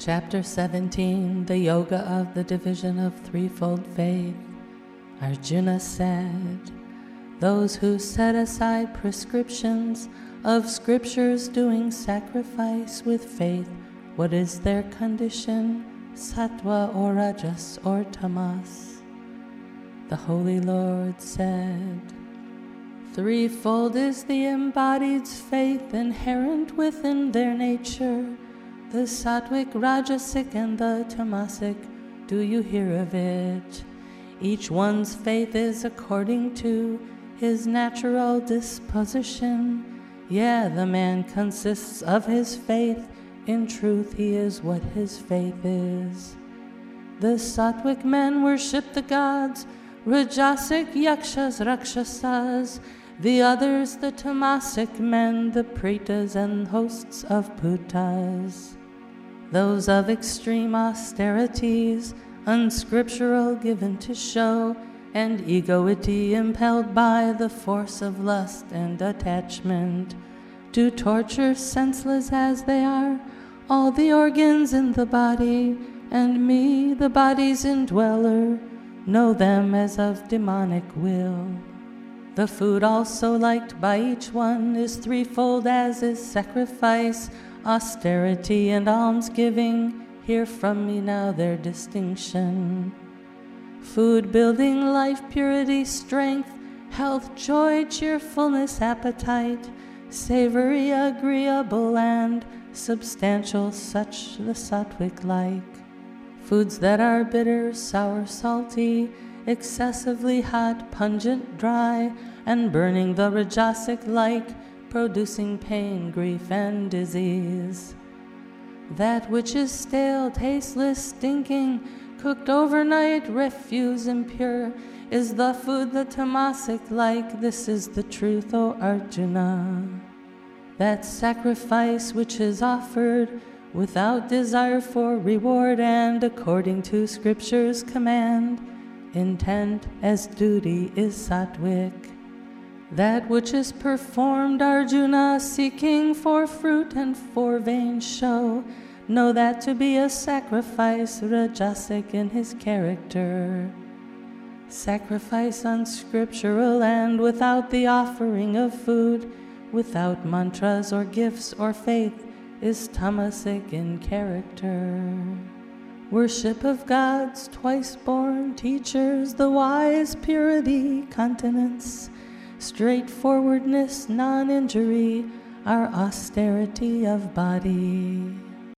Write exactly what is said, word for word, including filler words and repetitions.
Chapter seventeen, the Yoga of the Division of Threefold Faith. Arjuna said, those who set aside prescriptions of scriptures doing sacrifice with faith, what is their condition, sattva or rajas or tamas? The Holy Lord said, threefold is the embodied faith inherent within their nature, the sattvic, rajasic, and the tamasic. Do you hear of it? Each one's faith is according to his natural disposition. Yeah, the man consists of his faith. In truth, he is what his faith is. The sattvic men worship the gods, rajasic, yakshas, rakshasas. The others, the tamasic men, the pretas and hosts of putas. Those of extreme austerities, unscriptural, given to show, and egoity, impelled by the force of lust and attachment, to torture, senseless as they are, all the organs in the body, and me, the body's indweller, know them as of demonic will. The food also liked by each one is threefold, as is sacrifice, austerity, and almsgiving. Hear from me now their distinction. Food building life, purity, strength, health, joy, cheerfulness, appetite, savory, agreeable, and substantial, such the sattvic like. Foods that are bitter, sour, salty, excessively hot, pungent, dry, and burning, the rajasic like, producing pain, grief, and disease. That which is stale, tasteless, stinking, cooked overnight, refuse, impure, is the food the tamasic like. This is the truth, O Arjuna. That sacrifice which is offered without desire for reward and according to Scripture's command, intent as duty, is sattvic. That which is performed, Arjuna, seeking for fruit and for vain show, know that to be a sacrifice, rajasic in his character. Sacrifice unscriptural and without the offering of food, without mantras or gifts or faith, is tamasic in character. Worship of gods, twice born teachers, the wise, purity, continence, straightforwardness, non-injury, our austerity of body.